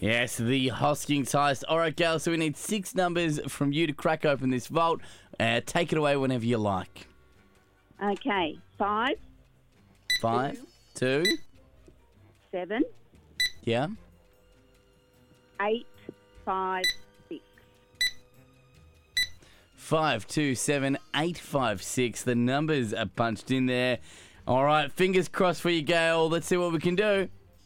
Yes, the Hoskins heist. All right, Gail, so we need 6 numbers from you to crack open this vault. Take it away whenever you like. Okay, 5, 5, 2, 7, yeah. 8, 5, 6. 5, 2, 7, 8, 5, 6. The numbers are punched in there. All right, fingers crossed for you, Gail. Let's see what we can do.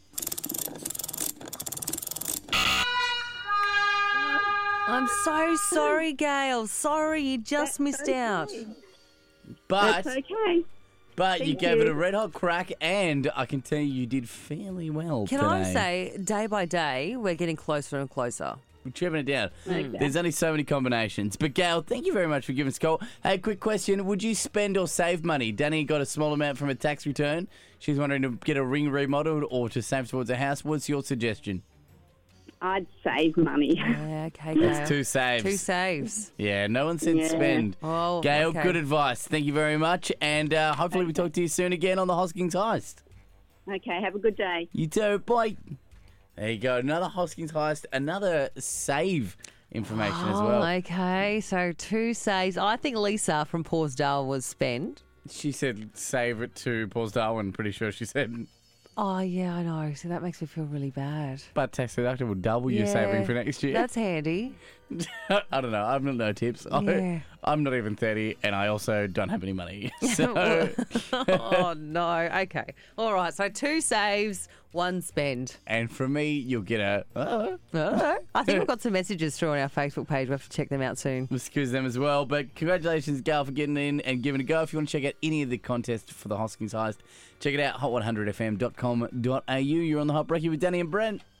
I'm so sorry, Gail. Sorry, you just missed out. But That's okay. but you Thank gave it you. a red hot crack, and I can tell you did fairly well Can today. I say, day by day, we're getting closer and closer. We're trimming it down. Okay. There's only so many combinations. But Gail, thank you very much for giving us a call. Hey, quick question. Would you spend or save money? Danny got a small amount from a tax return. She's wondering to get a ring remodeled or to save towards a house. What's your suggestion? I'd save money. Yeah, okay, Gail. It's 2 saves. 2 saves. Yeah, no one said Yeah. spend. Oh, Gail, okay. good advice. Thank you very much. And hopefully we talk to you soon again on the Hoskins Heist. Okay, have a good day. You too. Bye. There you go. Another Hoskins Heist. Another save information as well. Okay, so 2 saves. I think Lisa from Pausdale was spend. She said save it to Paul Darwin. Pretty sure she said. Oh, yeah, I know. So that makes me feel really bad. But tax deductible double your Yeah, saving for next year. That's handy. I don't know. I've got no tips. Yeah. I'm not even 30 and I also don't have any money. So, Oh, no. Okay. All right, so 2 saves, 1 spend. and from me, you'll get a... I think we've got some messages through on our Facebook page. We'll have to check them out soon. We'll excuse them as well. But congratulations, Gail, for getting in and giving it a go. If you want to check out any of the contests for the Hoskins Heist, check it out, hot100fm.com.au. You're on the Hot Brekkie with Danny and Brent.